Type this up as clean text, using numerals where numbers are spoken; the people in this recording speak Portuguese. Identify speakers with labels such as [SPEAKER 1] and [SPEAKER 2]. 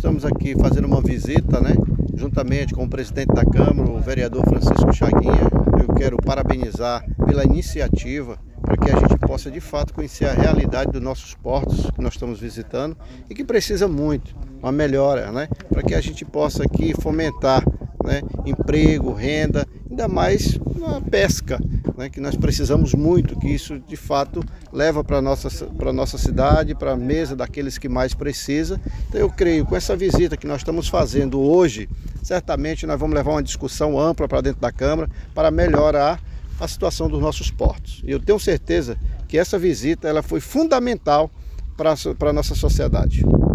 [SPEAKER 1] estamos aqui fazendo uma visita, né, juntamente com o presidente da Câmara, o vereador Francisco Chaguinha. Eu quero parabenizar pela iniciativa para que a gente possa de fato conhecer a realidade dos nossos portos que nós estamos visitando e que precisa muito uma melhora, né, para que a gente possa aqui fomentar, né, emprego, renda, ainda mais na pesca, né, que nós precisamos muito, que isso de fato leva para a nossa cidade, para a mesa daqueles que mais precisam. Então eu creio, com essa visita que nós estamos fazendo hoje, certamente nós vamos levar uma discussão ampla para dentro da Câmara para melhorar a situação dos nossos portos. E eu tenho certeza que essa visita ela foi fundamental para a nossa sociedade.